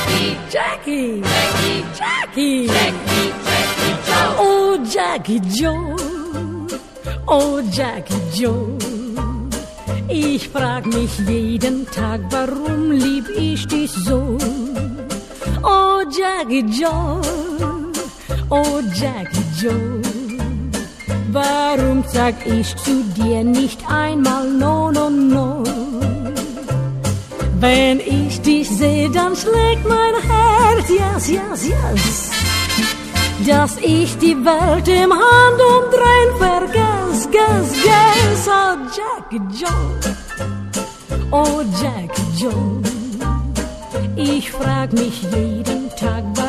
Jackie, Jackie, oh Jackie Joe, oh Jackie Joe. Ich frag mich jeden Tag, warum lieb ich dich so? Oh Jackie Joe, oh Jackie Joe. Warum sag ich zu dir nicht einmal no, no, no? Wenn ich dich seh, dann schlägt mein Herz, yes, yes, yes. Dass ich die Welt im Handumdrehen vergess, guess. Oh Jackie Joe, oh Jackie Joe. Ich frag mich jeden Tag,